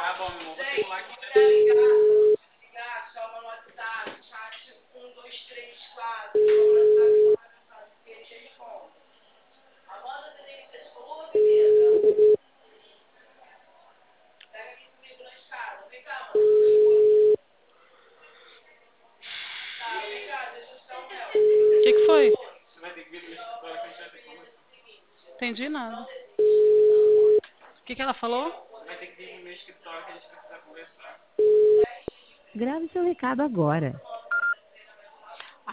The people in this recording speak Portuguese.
O que que foi? Entendi nada. O que que ela falou? Grave seu recado agora.